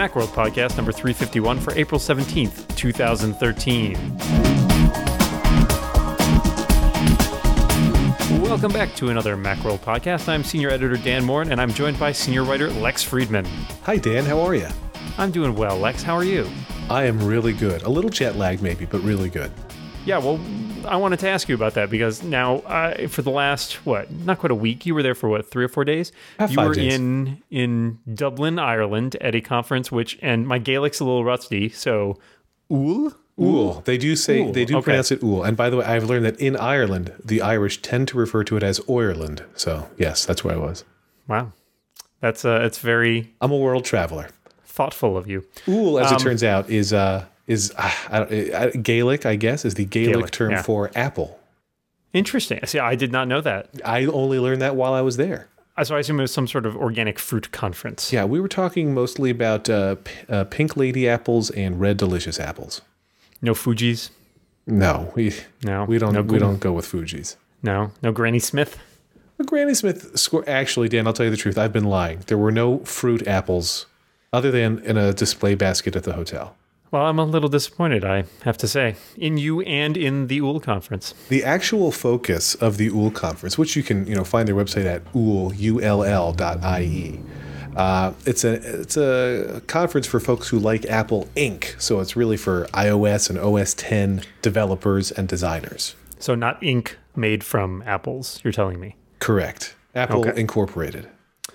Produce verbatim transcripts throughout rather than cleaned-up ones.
Macworld Podcast number three fifty-one for April seventeenth, twenty thirteen. Welcome back to another Macworld Podcast. I'm Senior Editor Dan Moore, and I'm joined by Senior Writer Lex Friedman. Hi, Dan. How are you? I'm doing well, Lex. How are you? I am really good. A little jet lagged, maybe, but really good. Yeah, well, I wanted to ask you about that because now, uh, for the last, what, not quite a week, you were there for, what, three or four days? About you five were days. in in Dublin, Ireland, at a conference, which, and my Gaelic's a little rusty, so, Úll? Úll. They do say, Úll, they do okay. pronounce it Úll. And by the way, I've learned that in Ireland, the Irish tend to refer to it as Ireland. So, yes, that's where I was. Wow. That's, uh, it's very I'm a world traveler. thoughtful of you. Úll, as Um, it turns out, is uh, is uh, I don't- uh, Gaelic, I guess, is the Gaelic, Gaelic, term yeah. for apple. Interesting. See, I did not know that. I only learned that while I was there. Uh, So I assume it was some sort of organic fruit conference. Yeah, we were talking mostly about uh, p- uh, pink lady apples and red delicious apples. No Fuji's? No, we No. we don't no, we don't go with Fuji's. No. No Granny Smith? But Granny Smith score. Actually, Dan, I'll tell you the truth. I've been lying. There were no fruit apples other than in a display basket at the hotel. Well, I'm a little disappointed, I have to say, in you and in the Úll conference. The actual focus of the Úll conference, which you can you know find their website at ull u l l dot i e. Uh, it's a it's a conference for folks who like Apple Incorporated. So it's really for iOS and O S ten developers and designers. So not ink made from apples, you're telling me. Correct. Apple Okay. Incorporated.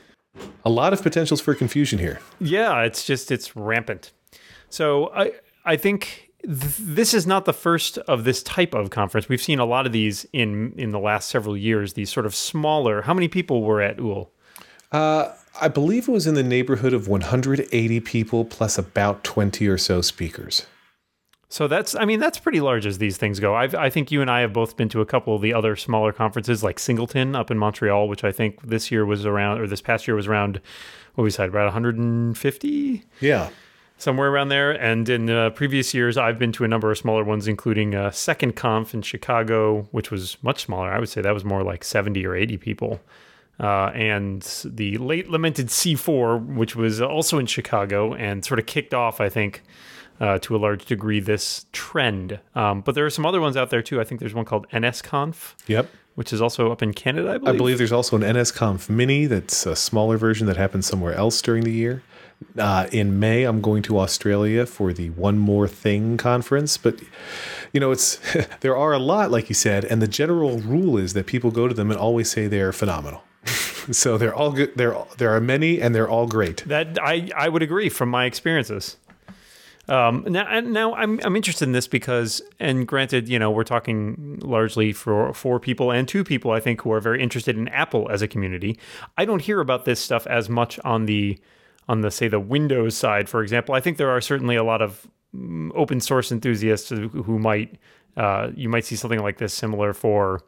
A lot of potentials for confusion here. Yeah, it's just, it's rampant. So I I think th- this is not the first of this type of conference. We've seen a lot of these in, in the last several years, these sort of smaller. How many people were at Úll? Uh, I believe it was in the neighborhood of one hundred eighty people plus about twenty or so speakers. So that's, I mean, that's pretty large as these things go. I've, I think you and I have both been to a couple of the other smaller conferences like Singleton up in Montreal, which I think this year was around, or this past year was around, what we said, about one hundred fifty? Yeah. Somewhere around there. And in uh, previous years, I've been to a number of smaller ones, including uh, Second Conf in Chicago, which was much smaller. I would say that was more like seventy or eighty people. Uh, and the late lamented C four, which was also in Chicago and sort of kicked off, I think, uh, to a large degree, this trend. Um, but there are some other ones out there, too. I think there's one called N S Conf, Yep. which is also up in Canada, I believe. I believe there's also an N S Conf Mini that's a smaller version that happens somewhere else during the year. Uh, in May, I'm going to Australia for the One More Thing conference. But, you know, it's there are a lot, like you said, and the general rule is that people go to them and always say they're phenomenal. So they're all good. There, there are many, and they're all great. That I, I would agree from my experiences. Um, now, and now I'm I'm interested in this because, and granted, you know, we're talking largely for four people and two people, I think, who are very interested in Apple as a community. I don't hear about this stuff as much on the on the say the Windows side, for example. I think there are certainly a lot of mm, open source enthusiasts who, who might uh, you might see something like this similar for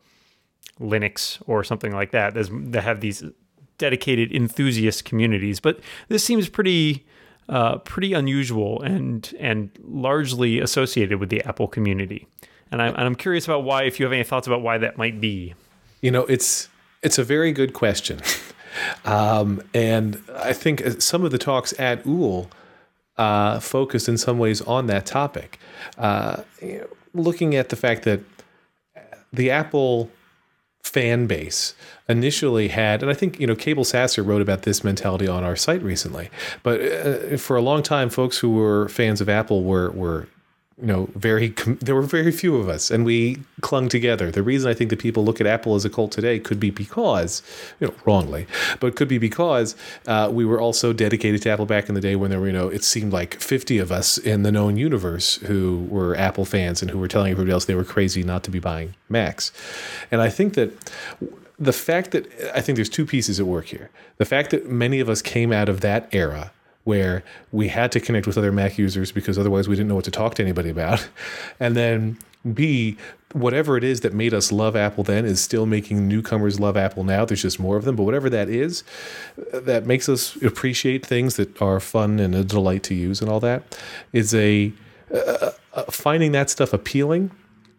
Linux or something like that. There's, that have these dedicated enthusiast communities, but this seems pretty. Uh, pretty unusual and and largely associated with the Apple community, and I'm and I'm curious about why. If you have any thoughts about why that might be, You know, it's it's a very good question, um, and I think some of the talks at Úll uh, focused in some ways on that topic, uh, you know, looking at the fact that the Apple fan base initially had, and I think, you know, Cable Sasser wrote about this mentality on our site recently, but uh, for a long time, folks who were fans of Apple were, were you know, very, com- there were very few of us, and we clung together. The reason I think that people look at Apple as a cult today could be because, you know, wrongly, but could be because uh, we were also dedicated to Apple back in the day when there were, you know, it seemed like fifty of us in the known universe who were Apple fans and who were telling everybody else they were crazy not to be buying Macs. And I think that the fact that, I think there's two pieces at work here. The fact that many of us came out of that era where we had to connect with other Mac users because otherwise we didn't know what to talk to anybody about. And then B, whatever it is that made us love Apple then is still making newcomers love Apple now. There's just more of them. But whatever that is, that makes us appreciate things that are fun and a delight to use and all that, is a uh, uh, finding that stuff appealing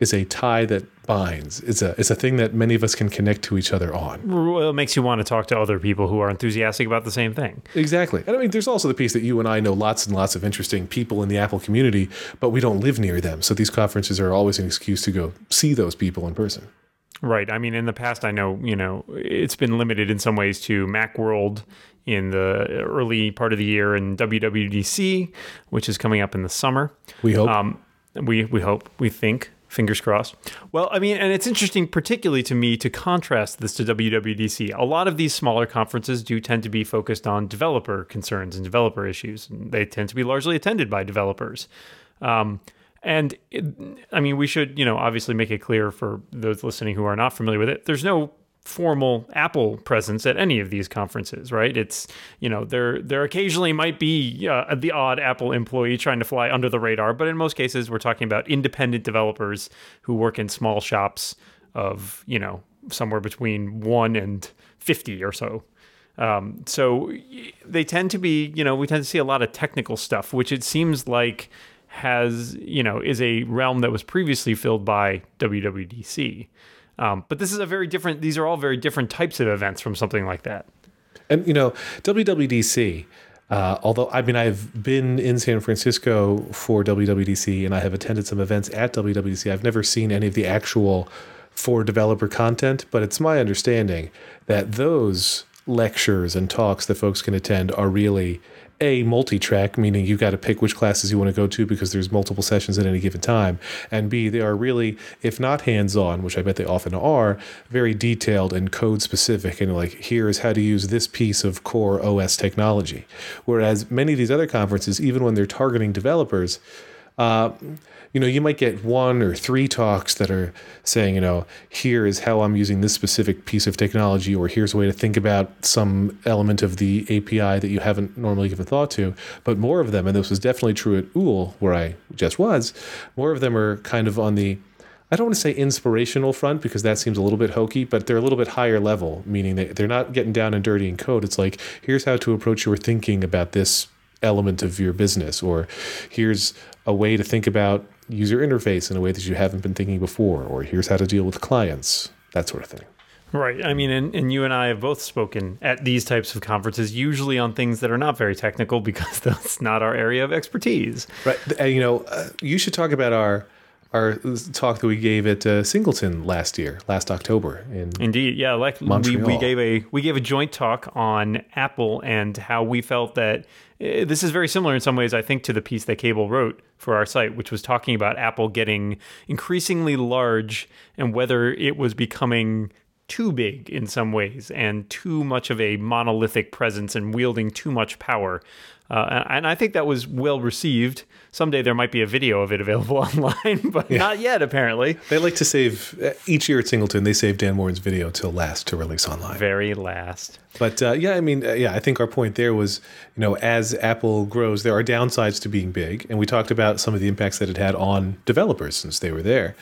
is a tie that binds. It's a it's a thing that many of us can connect to each other on. Well, it makes you want to talk to other people who are enthusiastic about the same thing. Exactly. And I mean, there's also the piece that you and I know lots and lots of interesting people in the Apple community, but we don't live near them. So these conferences are always an excuse to go see those people in person. Right. I mean, in the past, I know, you know, it's been limited in some ways to Macworld in the early part of the year and W W D C, which is coming up in the summer. We hope. Um, we, we hope, we think. Fingers crossed. Well, I mean, and it's interesting, particularly to me, to contrast this to W W D C. A lot of these smaller conferences do tend to be focused on developer concerns and developer issues. And they tend to be largely attended by developers. Um, and it, I mean, we should, you know, obviously make it clear for those listening who are not familiar with it. There's no formal Apple presence at any of these conferences, right? It's, you know, there there occasionally might be uh, the odd Apple employee trying to fly under the radar, but in most cases, we're talking about independent developers who work in small shops of, you know, somewhere between one and fifty or so. Um, so they tend to be, you know, we tend to see a lot of technical stuff, which it seems like has, you know, is a realm that was previously filled by W W D C. Um, but this is a very different, these are all very different types of events from something like that. And, you know, W W D C, uh, although, I mean, I've been in San Francisco for W W D C and I have attended some events at W W D C. I've never seen any of the actual for developer content, but it's my understanding that those lectures and talks that folks can attend are really A, multi-track, meaning you've got to pick which classes you want to go to because there's multiple sessions at any given time. And B, they are really, if not hands-on, which I bet they often are, very detailed and code-specific. And like, here is how to use this piece of core O S technology. Whereas many of these other conferences, even when they're targeting developers, uh, you know, you might get one or three talks that are saying, you know, here is how I'm using this specific piece of technology, or here's a way to think about some element of the A P I that you haven't normally given thought to. But more of them, and this was definitely true at U L, where I just was, more of them are kind of on the, I don't want to say inspirational front because that seems a little bit hokey, but they're a little bit higher level, meaning that they're not getting down and dirty in code. It's like, here's how to approach your thinking about this element of your business, or here's a way to think about user interface in a way that you haven't been thinking before, or here's how to deal with clients, that sort of thing. Right. I mean, and, and you and I have both spoken at these types of conferences, usually on things that are not very technical because that's not our area of expertise. Right. And, you know, uh, you should talk about our our talk that we gave at uh, Singleton last year, last October. In Indeed. Yeah. Like we, we gave a we gave a joint talk on Apple and how we felt that uh, this is very similar in some ways, I think, to the piece that Cable wrote for our site, which was talking about Apple getting increasingly large and whether it was becoming too big in some ways and too much of a monolithic presence and wielding too much power. Uh, and I think that was well received. Someday there might be a video of it available online, but yeah. Not yet, apparently. They like to save, each year at Singleton, they save Dan Moren's video till last to release online. Very last. But uh, yeah, I mean, uh, yeah, I think our point there was, you know, as Apple grows, there are downsides to being big. And we talked about some of the impacts that it had on developers since they were there.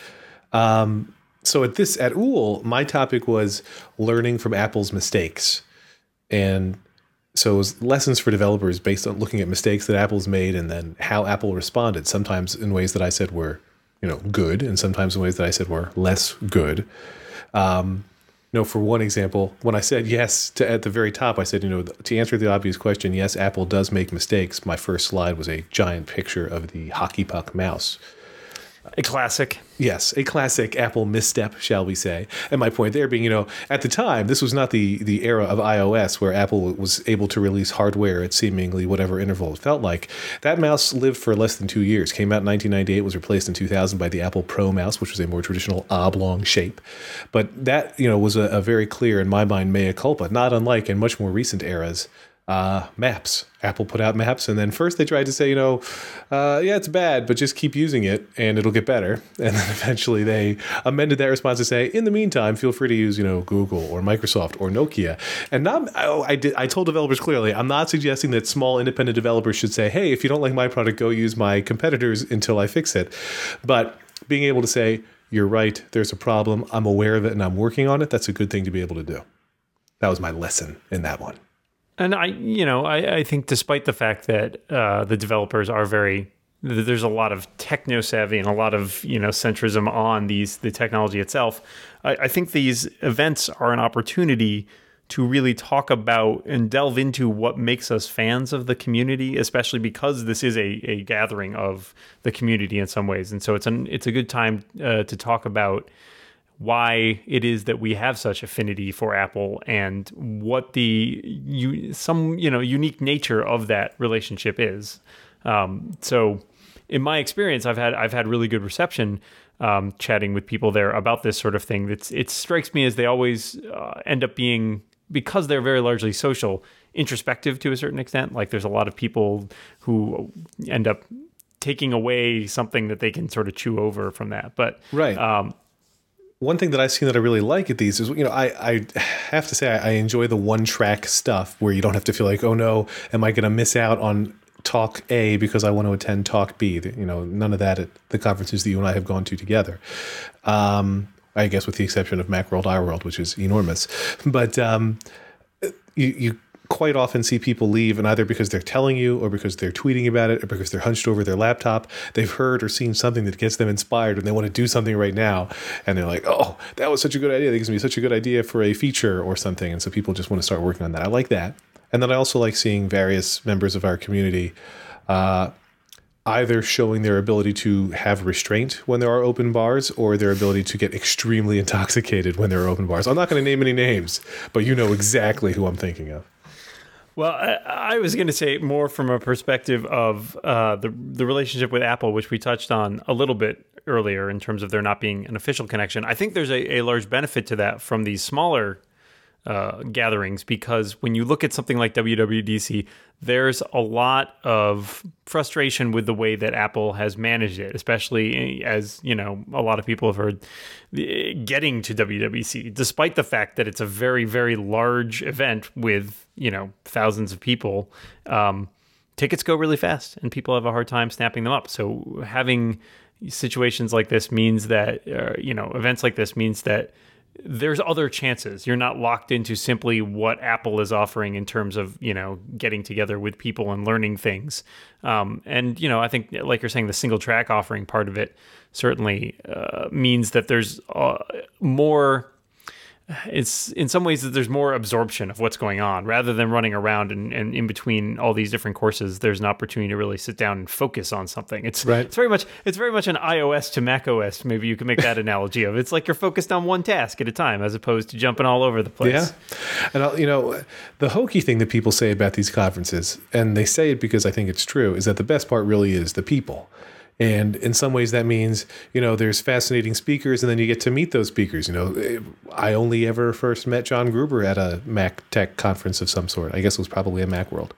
Um, so at this, at U L, my topic was learning from Apple's mistakes. And so it was lessons for developers based on looking at mistakes that Apple's made and then how Apple responded, sometimes in ways that I said were, you know, good, and sometimes in ways that I said were less good. Um, you know, for one example, when I said yes to at the very top, I said, you know, to answer the obvious question, yes, Apple does make mistakes. My first slide was a giant picture of the hockey puck mouse. A classic. Yes, a classic Apple misstep, shall we say. And my point there being, you know, at the time, this was not the, the era of iOS where Apple was able to release hardware at seemingly whatever interval it felt like. That mouse lived for less than two years. Came out in nineteen ninety-eight, was replaced in two thousand by the Apple Pro mouse, which was a more traditional oblong shape. But that, you know, was a, a very clear, in my mind, mea culpa, not unlike in much more recent eras. Uh, maps. Apple put out maps, and then first they tried to say, you know, uh, yeah, it's bad, but just keep using it and it'll get better. And then eventually they amended that response to say, in the meantime, feel free to use, you know, Google or Microsoft or Nokia. And not, oh, I did, I told developers clearly, I'm not suggesting that small independent developers should say, hey, if you don't like my product, go use my competitors until I fix it. But being able to say, you're right, there's a problem, I'm aware of it, and I'm working on it, that's a good thing to be able to do. That was my lesson in that one. And I, you know, I, I think despite the fact that uh, the developers are very th- there's a lot of techno savvy and a lot of, you know, centrism on these the technology itself. I, I think these events are an opportunity to really talk about and delve into what makes us fans of the community, especially because this is a, a gathering of the community in some ways. And so it's an it's a good time uh, to talk about why it is that we have such affinity for Apple and what the you, some you know unique nature of that relationship is. Um, so, in my experience, I've had I've had really good reception um, chatting with people there about this sort of thing. That's it strikes me as they always uh, end up being, because they're very largely social, introspective to a certain extent. Like there's a lot of people who end up taking away something that they can sort of chew over from that. But right. Um, One thing that I've seen that I really like at these is, you know, I, I have to say I, I enjoy the one track stuff where you don't have to feel like, oh no, am I going to miss out on talk A because I want to attend talk B? You know, none of that at the conferences that you and I have gone to together. Um, I guess with the exception of Macworld iWorld, which is enormous. But um, you, you quite often see people leave, and either because they're telling you or because they're tweeting about it or because they're hunched over their laptop, they've heard or seen something that gets them inspired and they want to do something right now. And they're like, oh, that was such a good idea. That gives me such a good idea for a feature or something. And so people just want to start working on that. I like that. And then I also like seeing various members of our community uh, either showing their ability to have restraint when there are open bars or their ability to get extremely intoxicated when there are open bars. I'm not going to name any names, but you know exactly who I'm thinking of. Well, I, I was going to say more from a perspective of uh, the the relationship with Apple, which we touched on a little bit earlier in terms of there not being an official connection. I think there's a, a large benefit to that from these smaller uh, gatherings, because when you look at something like W W D C, there's a lot of frustration with the way that Apple has managed it, especially as, you know, a lot of people have heard, getting to W W D C, despite the fact that it's a very, very large event with, you know, thousands of people. Um, tickets go really fast and people have a hard time snapping them up. So having situations like this means that, uh, you know, events like this means that there's other chances. You're not locked into simply what Apple is offering in terms of, you know, getting together with people and learning things. Um, and, you know, I think, like you're saying, the single track offering part of it certainly uh, means that there's uh, more... It's in some ways that there's more absorption of what's going on rather than running around and, and in between all these different courses. There's an opportunity to really sit down and focus on something. It's right. It's very much it's very much an iOS to macOS. Maybe you could make that analogy of it's like you're focused on one task at a time as opposed to jumping all over the place. Yeah, and I'll, you know, the hokey thing that people say about these conferences, and they say it because I think it's true, is that the best part really is the people. And in some ways that means, you know, there's fascinating speakers and then you get to meet those speakers. You know, I only ever first met John Gruber at a Mac Tech conference of some sort. I guess it was probably a Macworld.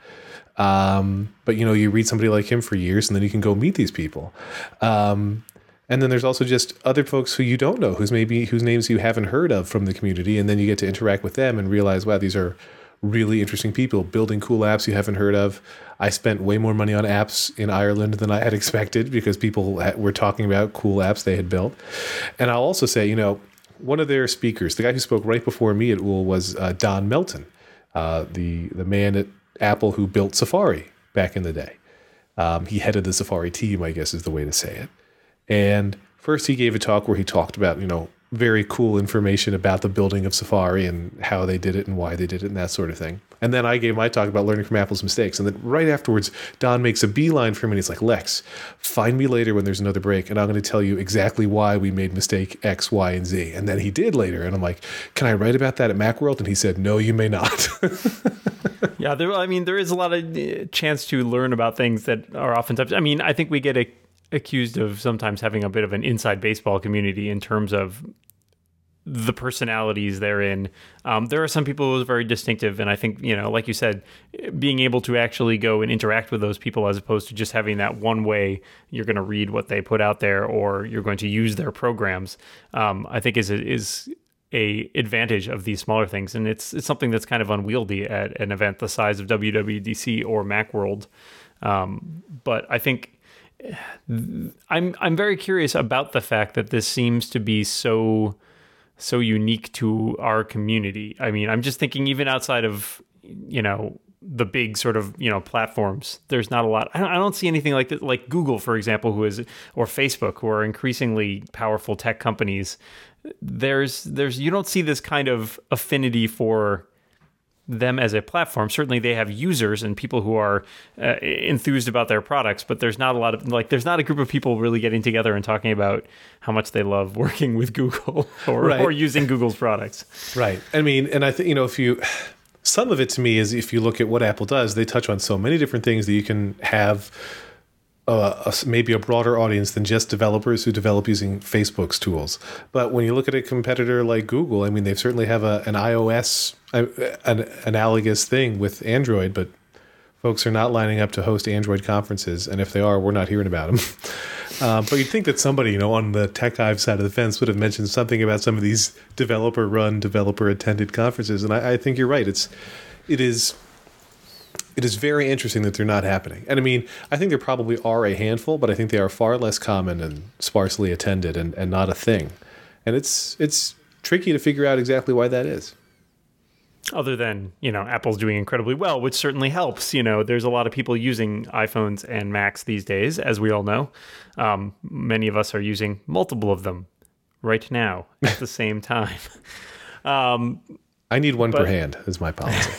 Um, but, you know, you read somebody like him for years and then you can go meet these people. Um, and then there's also just other folks who you don't know, who's maybe whose names you haven't heard of from the community. And then you get to interact with them and realize, wow, these are really interesting people building cool apps you haven't heard of. I spent way more money on apps in Ireland than I had expected because people were talking about cool apps they had built. And I'll also say, you know, one of their speakers, the guy who spoke right before me at U L was uh, Don Melton, uh, the, the man at Apple who built Safari back in the day. Um, he headed the Safari team, I guess is the way to say it. And first he gave a talk where he talked about, you know, very cool information about the building of Safari and how they did it and why they did it and that sort of thing. And then I gave my talk about learning from Apple's mistakes. And then right afterwards, Don makes a beeline for me and he's like, Lex, find me later when there's another break and I'm going to tell you exactly why we made mistake X, Y, and Z. And then he did later. And I'm like, can I write about that at Macworld? And he said, no, you may not. Yeah, there, I mean, there is a lot of chance to learn about things that are oftentimes, I mean, I think we get a accused of sometimes having a bit of an inside baseball community in terms of the personalities therein. Um, there are some people who are very distinctive. And I think, you know, like you said, being able to actually go and interact with those people as opposed to just having that one way you're going to read what they put out there or you're going to use their programs, um, I think is, is a advantage of these smaller things. And it's, it's something that's kind of unwieldy at an event the size of W W D C or Macworld. Um, but I think, I'm I'm very curious about the fact that this seems to be so so unique to our community. I mean, I'm just thinking even outside of, you know, the big sort of, you know, platforms. There's not a lot. I don't, I don't see anything like that, like Google, for example, who is, or Facebook, who are increasingly powerful tech companies. There's, there's, you don't see this kind of affinity for them as a platform. Certainly they have users and people who are uh, enthused about their products, but there's not a lot of, like, there's not a group of people really getting together and talking about how much they love working with Google or, right. or using Google's products. Right. I mean, and I think, you know, if you, some of it to me is if you look at what Apple does, they touch on so many different things that you can have Uh, a, maybe a broader audience than just developers who develop using Facebook's tools. But when you look at a competitor like Google, I mean, they certainly have a, an iOS, a, an analogous thing with Android, but folks are not lining up to host Android conferences. And if they are, we're not hearing about them. um, but you'd think that somebody, you know, on the TechHive side of the fence would have mentioned something about some of these developer-run, developer-attended conferences. And I, I think you're right. It's, it is... It is very interesting that they're not happening. And I mean, I think there probably are a handful, but I think they are far less common and sparsely attended and, and not a thing. And it's it's tricky to figure out exactly why that is. Other than, you know, Apple's doing incredibly well, which certainly helps. You know, there's a lot of people using iPhones and Macs these days, as we all know. Um, many of us are using multiple of them right now at the same time. Um, I need one but, per hand is my policy.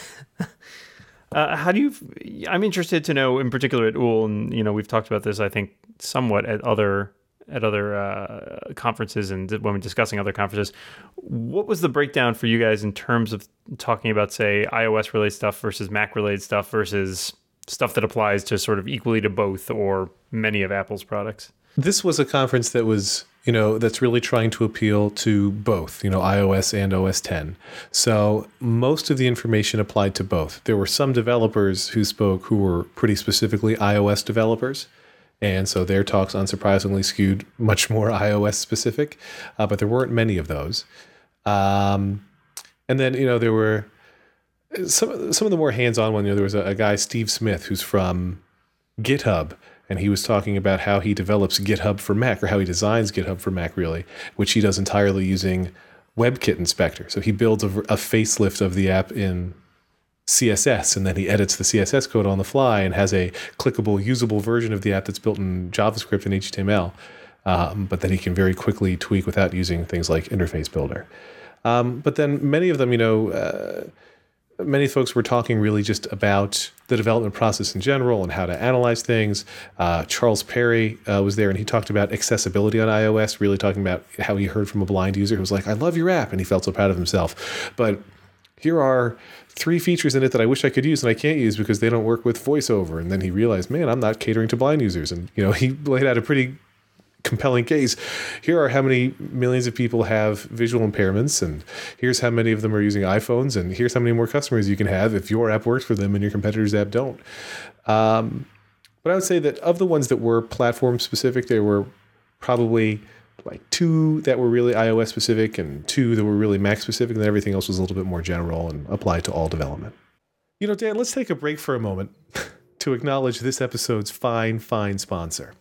Uh, how do you? I'm interested to know, in particular at Ool, and you know, we've talked about this, I think, somewhat at other at other uh, conferences and when we're discussing other conferences. What was the breakdown for you guys in terms of talking about, say, iOS related stuff versus Mac related stuff versus stuff that applies to sort of equally to both or many of Apple's products? This was a conference that was, you know, that's really trying to appeal to both, you know, iOS and O S ten. So most of the information applied to both. There were some developers who spoke who were pretty specifically iOS developers. And so their talks unsurprisingly skewed much more iOS specific, uh, but there weren't many of those. Um, and then, you know, there were some, some of the more hands-on ones. You know, there was a, a guy, Steve Smith, who's from GitHub. And he was talking about how he develops GitHub for Mac, or how he designs GitHub for Mac, really, which he does entirely using WebKit Inspector. So he builds a, a facelift of the app in C S S, and then he edits the C S S code on the fly and has a clickable, usable version of the app that's built in JavaScript and H T M L, um, but that he can very quickly tweak without using things like Interface Builder. Um, but then many of them, you know... Uh, Many folks were talking really just about the development process in general and how to analyze things. Uh, Charles Perry uh, was there, and he talked about accessibility on iOS, really talking about how he heard from a blind user who was like, I love your app, and he felt so proud of himself. But here are three features in it that I wish I could use and I can't use because they don't work with VoiceOver. And then he realized, man, I'm not catering to blind users. And, you know, he laid out a pretty compelling case. Here are how many millions of people have visual impairments, and here's how many of them are using iPhones, and here's how many more customers you can have if your app works for them and your competitor's app don't. Um, but I would say that of the ones that were platform specific, there were probably like two that were really iOS specific and two that were really Mac specific, and then everything else was a little bit more general and applied to all development. You know, Dan, let's take a break for a moment to acknowledge this episode's fine, fine sponsor.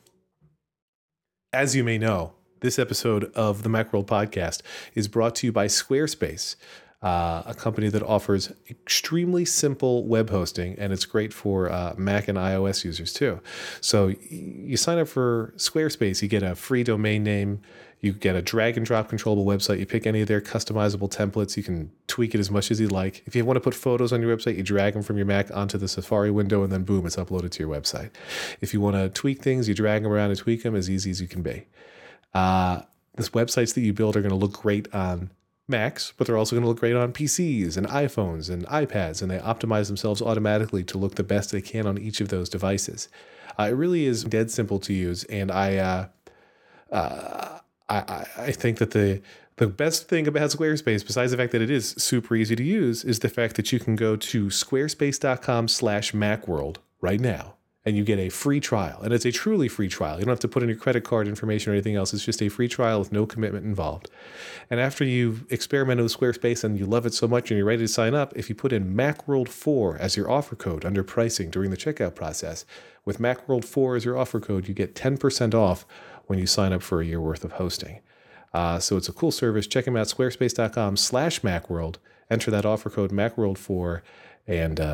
As you may know, this episode of the Macworld Podcast is brought to you by Squarespace, uh, a company that offers extremely simple web hosting, and it's great for uh, Mac and iOS users too. So you sign up for Squarespace, you get a free domain name, you get a drag and drop controllable website, you pick any of their customizable templates, you can tweak it as much as you like. If you want to put photos on your website, you drag them from your Mac onto the Safari window, and then boom, it's uploaded to your website. If you want to tweak things, you drag them around and tweak them as easy as you can be. Uh, these websites that you build are going to look great on Macs, but they're also going to look great on P Cs and iPhones and iPads, and they optimize themselves automatically to look the best they can on each of those devices. Uh, it really is dead simple to use, and I... Uh, uh, I, I think that the the best thing about Squarespace, besides the fact that it is super easy to use, is the fact that you can go to squarespace.com slash Macworld right now, and you get a free trial. And it's a truly free trial. You don't have to put in your credit card information or anything else. It's just a free trial with no commitment involved. And after you've experimented with Squarespace and you love it so much and you're ready to sign up, if you put in Macworld four as your offer code under pricing during the checkout process, with Macworld four as your offer code, you get ten percent off when you sign up for a year worth of hosting. Uh, so it's a cool service. Check them out, squarespace.com slash Macworld. Enter that offer code Macworld four, and uh,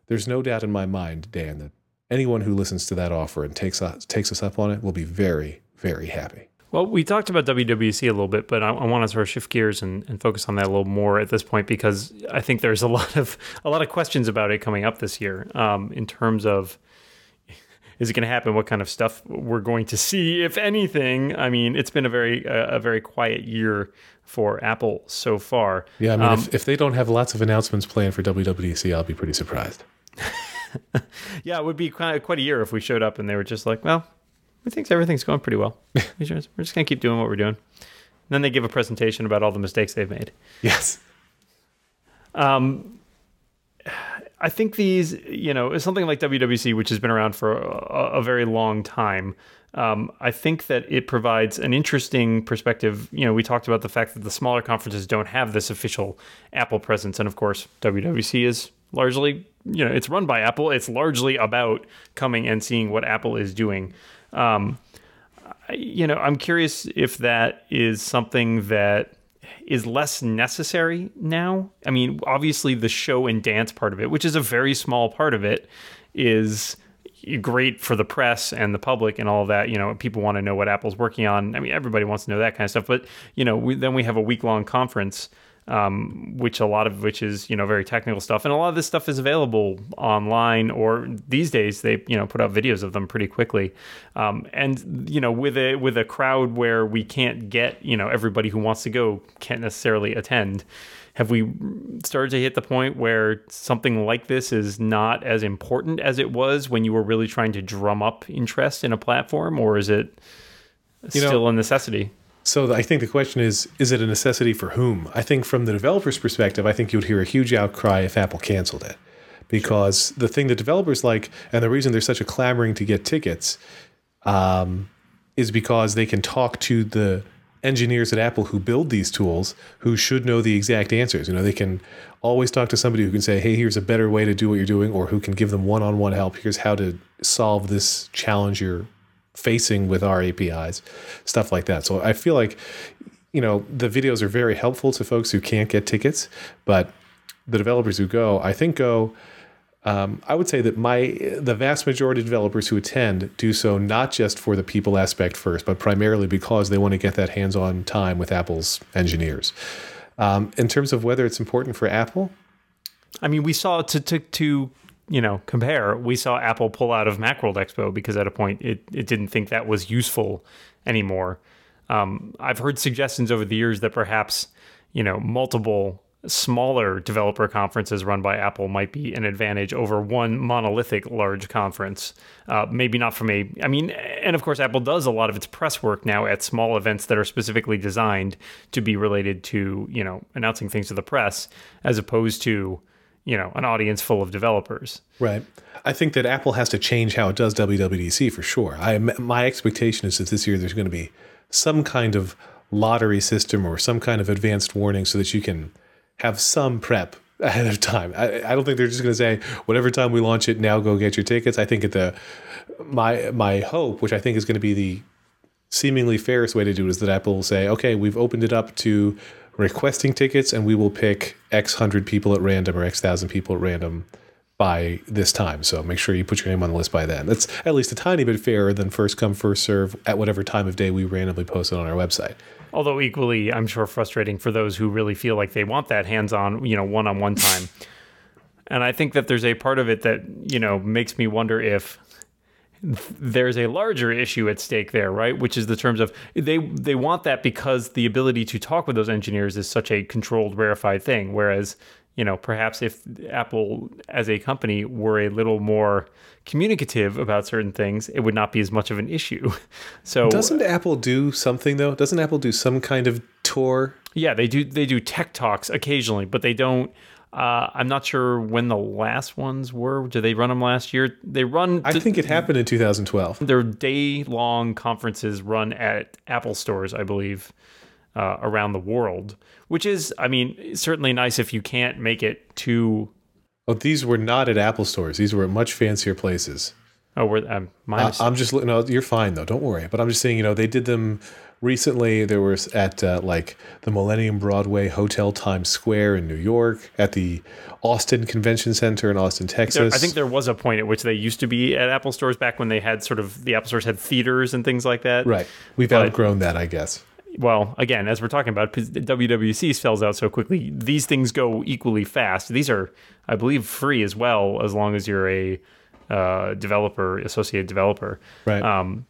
there's no doubt in my mind, Dan, that anyone who listens to that offer and takes us, takes us up on it will be very, very happy. Well, we talked about W W D C a little bit, but I, I want to sort of shift gears and, and focus on that a little more at this point, because I think there's a lot of a lot of questions about it coming up this year, um, in terms of, is it going to happen? What kind of stuff we're going to see, if anything? I mean, it's been a very uh, a very quiet year for Apple so far. Yeah, I mean, um, if, if they don't have lots of announcements planned for W W D C, I'll be pretty surprised. Yeah, it would be quite, quite a year if we showed up and they were just like, well, we think everything's going pretty well. We're just, we're just going to keep doing what we're doing. And then they give a presentation about all the mistakes they've made. Yes. Um, I think these, you know, something like W W D C, which has been around for a, a very long time, um, I think that it provides an interesting perspective. You know, we talked about the fact that the smaller conferences don't have this official Apple presence. And of course, W W D C is largely, you know, it's run by Apple. It's largely about coming and seeing what Apple is doing. Um, you know, I'm curious if that is something that is less necessary now. I mean, obviously the show and dance part of it, which is a very small part of it, is great for the press and the public and all of that. You know, people want to know what Apple's working on. I mean, everybody wants to know that kind of stuff. But, you know, we, then we have a week-long conference, um, which a lot of which is, you know, very technical stuff. And a lot of this stuff is available online, or these days they, you know, put out videos of them pretty quickly. Um, and, you know, with a with a crowd where we can't get, you know, everybody who wants to go can't necessarily attend, have we started to hit the point where something like this is not as important as it was when you were really trying to drum up interest in a platform, or is it You know, still a necessity? So I think the question is, is it a necessity for whom? I think from the developer's perspective, I think you would hear a huge outcry if Apple canceled it. Because the thing that developers like, and the reason there's such a clamoring to get tickets, um, is because they can talk to the engineers at Apple who build these tools, who should know the exact answers. You know, they can always talk to somebody who can say, hey, here's a better way to do what you're doing, or who can give them one-on-one help. Here's how to solve this challenge you're facing with our A P Is, stuff like that. So I feel like, you know, the videos are very helpful to folks who can't get tickets, but the developers who go, I think go, um, I would say that my the vast majority of developers who attend do so not just for the people aspect first, but primarily because they want to get that hands-on time with Apple's engineers. Um, in terms of whether it's important for Apple, I mean, we saw to to to you know compare. We saw Apple pull out of Macworld Expo because at a point it it didn't think that was useful anymore. Um, I've heard suggestions over the years that perhaps you know multiple smaller developer conferences run by Apple might be an advantage over one monolithic large conference. Uh, maybe not from a, I mean, and of course, Apple does a lot of its press work now at small events that are specifically designed to be related to, you know, announcing things to the press, as opposed to, you know, an audience full of developers. Right. I think that Apple has to change how it does W W D C for sure. I, my expectation is that this year there's going to be some kind of lottery system or some kind of advanced warning so that you can have some prep ahead of time. I, I don't think they're just going to say, whatever time we launch it, now go get your tickets. I think at the my my hope, which I think is going to be the seemingly fairest way to do it, is that Apple will say, okay, we've opened it up to requesting tickets, and we will pick X hundred people at random or X thousand people at random by this time. So make sure you put your name on the list by then. That's at least a tiny bit fairer than first come, first serve at whatever time of day we randomly post it on our website. Although equally, I'm sure, frustrating for those who really feel like they want that hands-on, you know, one-on-one time. And I think that there's a part of it that, you know, makes me wonder if there's a larger issue at stake there, right? Which is the terms of they they want that because the ability to talk with those engineers is such a controlled, rarefied thing. Whereas, you know, perhaps if Apple as a company were a little more communicative about certain things, it would not be as much of an issue. So doesn't Apple do something though? Doesn't Apple do some kind of tour? Yeah, they do. They do tech talks occasionally, but they don't. Uh, I'm not sure when the last ones were. Did they run them last year? They run. I think it happened in two thousand twelve. They're day-long conferences run at Apple stores, I believe, uh, around the world. Which is, I mean, certainly nice if you can't make it to. Oh, these were not at Apple stores. These were at much fancier places. Oh, we're um, my Uh, mistake. I'm just looking. No, you're fine though. Don't worry. But I'm just saying, you know, they did them recently. There was at uh, like the Millennium Broadway Hotel Times Square in New York, at the Austin Convention Center in Austin, There, Texas. I think there was a point at which they used to be at Apple stores back when they had sort of the Apple stores had theaters and things like that. Right. We've But- outgrown that, I guess. Well, again, as we're talking about, because W W D C sells out so quickly, these things go equally fast. These are, I believe, free as well, as long as you're a uh, developer, associate developer. Right. Um,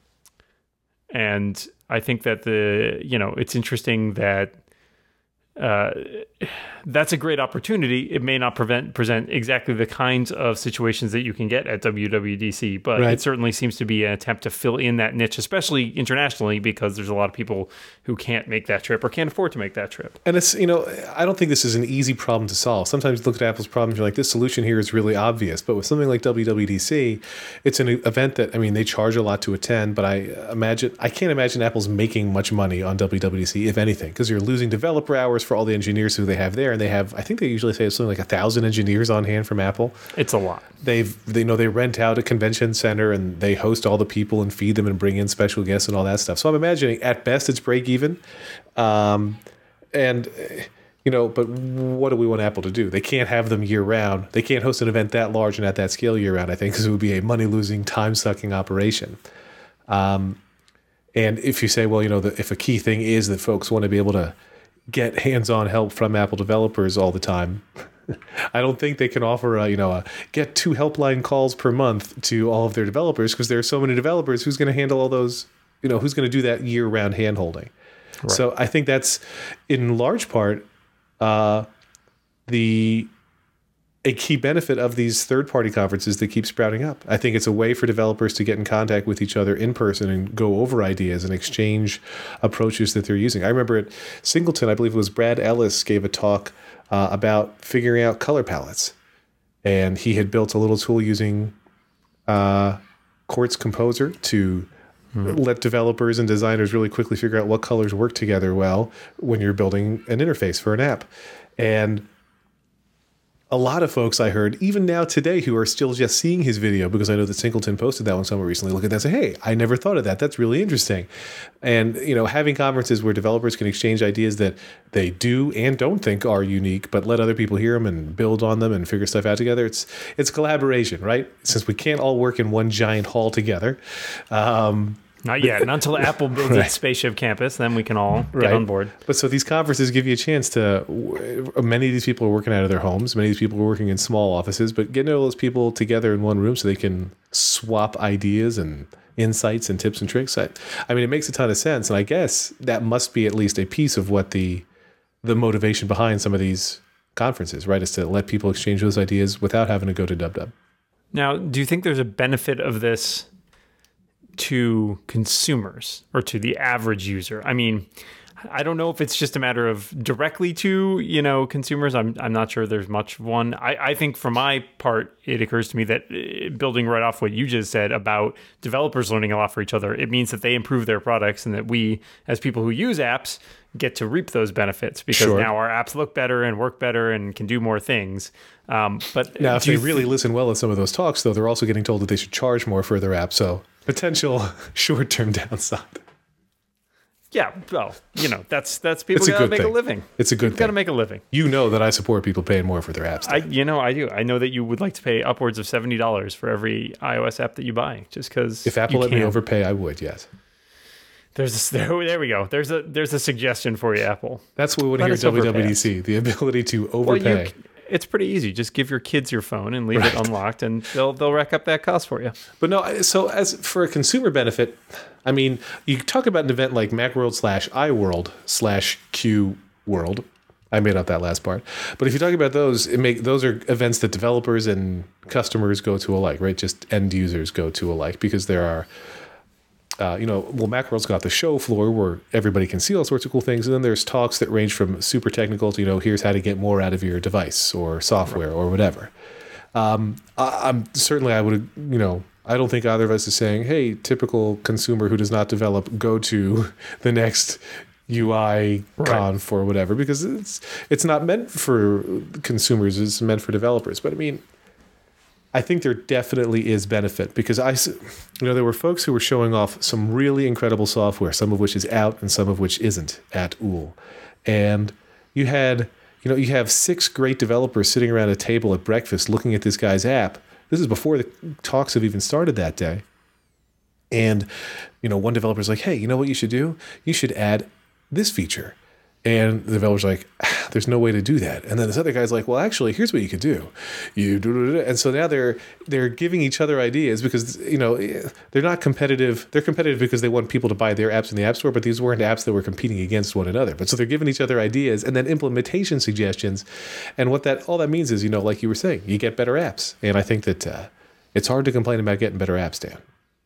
and I think that the, you know, it's interesting that uh, that's a great opportunity. It may not prevent present exactly the kinds of situations that you can get at W W D C, but Right. it certainly seems to be an attempt to fill in that niche, especially internationally, because there's a lot of people who can't make that trip or can't afford to make that trip. And it's, you know, I don't think this is an easy problem to solve. Sometimes you look at Apple's problems, you're like, this solution here is really obvious. But with something like W W D C, it's an event that, I mean, they charge a lot to attend, but I imagine, I can't imagine Apple's making much money on W W D C, if anything, because you're losing developer hours for all the engineers who they have there. And they have, I think they usually say it's something like a thousand engineers on hand from Apple. It's a lot. They've, they know they rent out a convention center and they host all the people and feed them and bring in special guests and all that stuff. So I'm imagining at best it's break even. Um, and, you know, but what do we want Apple to do? They can't have them year round. They can't host an event that large and at that scale year round, I think, because it would be a money losing, time sucking operation. Um, and if you say, well, you know, the, if a key thing is that folks want to be able to get hands-on help from Apple developers all the time, I don't think they can offer, a, you know, a get two helpline calls per month to all of their developers, because there are so many developers. Who's going to handle all those? You know, who's going to do that year-round hand-holding? Right. So I think that's, in large part, uh, the a key benefit of these third-party conferences that keep sprouting up. I think it's a way for developers to get in contact with each other in person and go over ideas and exchange approaches that they're using. I remember at Singleton, I believe it was Brad Ellis gave a talk uh, about figuring out color palettes. And he had built a little tool using uh, Quartz Composer to mm-hmm. let developers and designers really quickly figure out what colors work together well when you're building an interface for an app. And a lot of folks I heard, even now today, who are still just seeing his video, because I know that Singleton posted that one somewhere recently, look at that and say, hey, I never thought of that. That's really interesting. And, you know, having conferences where developers can exchange ideas that they do and don't think are unique, but let other people hear them and build on them and figure stuff out together. It's it's collaboration, right? Since we can't all work in one giant hall together. Um, Not yet. Not until Apple builds right. its spaceship campus, then we can all get right. on board. But so these conferences give you a chance to, many of these people are working out of their homes. Many of these people are working in small offices, but getting all those people together in one room so they can swap ideas and insights and tips and tricks. I, I mean, it makes a ton of sense. And I guess that must be at least a piece of what the the motivation behind some of these conferences, right? Is to let people exchange those ideas without having to go to DubDub. Now, do you think there's a benefit of this to consumers or to the average user? I mean, I don't know if it's just a matter of directly to, you know, consumers. I'm I'm not sure there's much of one. I, I think for my part, it occurs to me that building right off what you just said about developers learning a lot for each other, it means that they improve their products and that we, as people who use apps, get to reap those benefits because sure. now our apps look better and work better and can do more things. Um, but now, if they really th- listen well at some of those talks, though, they're also getting told that they should charge more for their app. So potential short-term downside. Yeah, well, you know, that's that's people it's a gotta good make thing. a living. It's a good Got thing. to make a living. You know that I support people paying more for their apps. I, you know, I do. I know that you would like to pay upwards of seventy dollars for every iOS app that you buy, just because. If Apple let me overpay, I would. Yes. There's a, there, there we go. There's a there's a suggestion for you, Apple. That's what we want to hear at W W D C: the ability to overpay. Well, you, it's pretty easy. Just give your kids your phone and leave right. it unlocked, and they'll they'll rack up that cost for you. But no, so as for a consumer benefit, I mean, you talk about an event like Macworld slash iWorld slash Q World. I made up that last part. But if you talk about those, it make those are events that developers and customers go to alike, right? Just end users go to alike because there are. Uh, you know, well, Macworld's got the show floor where everybody can see all sorts of cool things. And then there's talks that range from super technical to, you know, here's how to get more out of your device or software right. or whatever. Um, I, I'm certainly, I would, you know, I don't think either of us is saying, hey, typical consumer who does not develop, go to the next U I right. conf or whatever, because it's, it's not meant for consumers. It's meant for developers. But I mean, I think there definitely is benefit because I, you know, there were folks who were showing off some really incredible software, some of which is out and some of which isn't at Ool. And you had, you know, you have six great developers sitting around a table at breakfast looking at this guy's app. This is before the talks have even started that day. And, you know, one developer's like, hey, you know what you should do? You should add this feature. And the developer's like, ah, there's no way to do that. And then this other guy's like, well, actually, here's what you could do. You do, and so now they're they're giving each other ideas because, you know, they're not competitive. They're competitive because they want people to buy their apps in the App Store, but these weren't apps that were competing against one another. But so they're giving each other ideas and then implementation suggestions. And what that all that means is, you know, like you were saying, you get better apps. And I think that uh, it's hard to complain about getting better apps, Dan.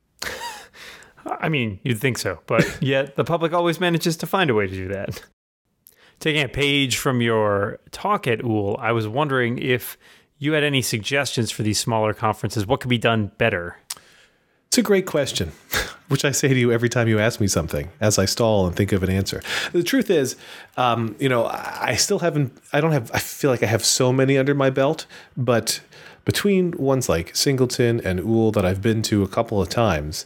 I mean, you'd think so, but yet the public always manages to find a way to do that. Taking a page from your talk at Ool, I was wondering if you had any suggestions for these smaller conferences. What could be done better? It's a great question, which I say to you every time you ask me something as I stall and think of an answer. The truth is, um, you know, I still haven't, I don't have, I feel like I have so many under my belt, but between ones like Singleton and Ool that I've been to a couple of times,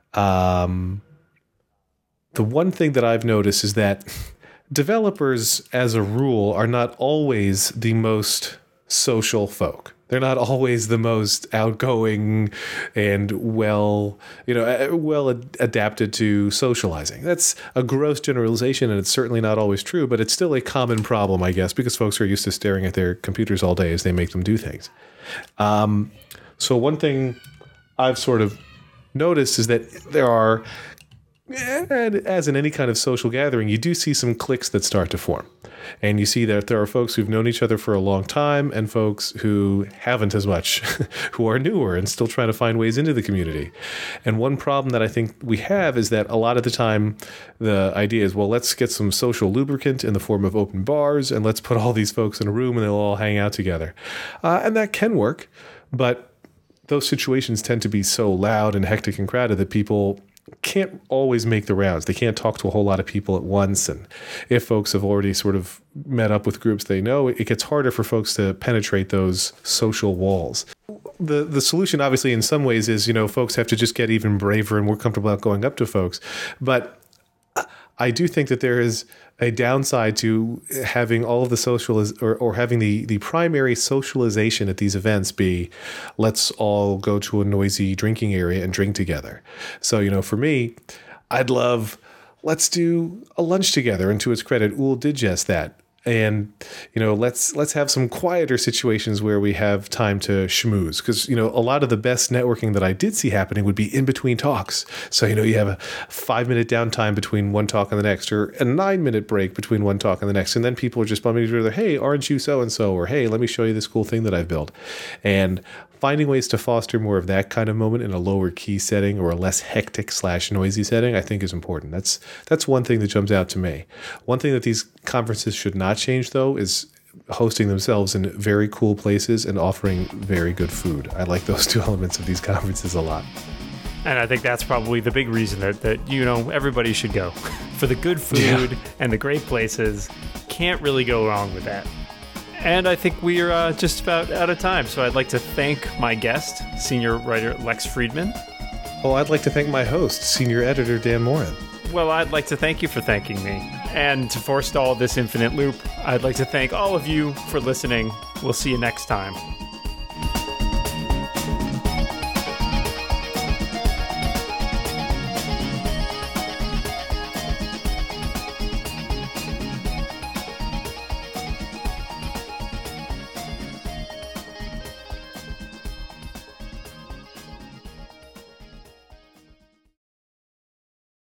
um, the one thing that I've noticed is that developers, as a rule, are not always the most social folk. They're not always the most outgoing and well, you know, well ad- adapted to socializing. That's a gross generalization, and it's certainly not always true, but it's still a common problem, I guess, because folks are used to staring at their computers all day as they make them do things. Um, so one thing I've sort of noticed is that there are, and as in any kind of social gathering, you do see some cliques that start to form. And you see that there are folks who've known each other for a long time and folks who haven't as much, who are newer and still trying to find ways into the community. And one problem that I think we have is that a lot of the time the idea is, well, let's get some social lubricant in the form of open bars and let's put all these folks in a room and they'll all hang out together. Uh, and that can work, but those situations tend to be so loud and hectic and crowded that people can't always make the rounds. They can't talk to a whole lot of people at once. And if folks have already sort of met up with groups they know, it gets harder for folks to penetrate those social walls. The the solution, obviously, in some ways is, you know, folks have to just get even braver and more comfortable about going up to folks. But I do think that there is a downside to having all of the social or, or having the, the primary socialization at these events be, let's all go to a noisy drinking area and drink together. So, you know, for me, I'd love, let's do a lunch together. And to its credit, Ool did just that. And, you know, let's let's have some quieter situations where we have time to schmooze. Because, you know, a lot of the best networking that I did see happening would be in between talks. So, you know, you have a five minute downtime between one talk and the next, or a nine minute break between one talk and the next. And then people are just bumping each other, hey, aren't you so-and-so? Or, hey, let me show you this cool thing that I've built. And finding ways to foster more of that kind of moment in a lower key setting or a less hectic slash noisy setting, I think is important. That's that's one thing that jumps out to me. One thing that these conferences should not change, though, is hosting themselves in very cool places and offering very good food. I like those two elements of these conferences a lot. And I think that's probably the big reason that, that you know, everybody should go. For the good food yeah. and the great places, can't really go wrong with that. And I think we're uh, just about out of time. So I'd like to thank my guest, senior writer Lex Friedman. Oh, I'd like to thank my host, senior editor Dan Morin. Well, I'd like to thank you for thanking me. And to forestall this infinite loop, I'd like to thank all of you for listening. We'll see you next time.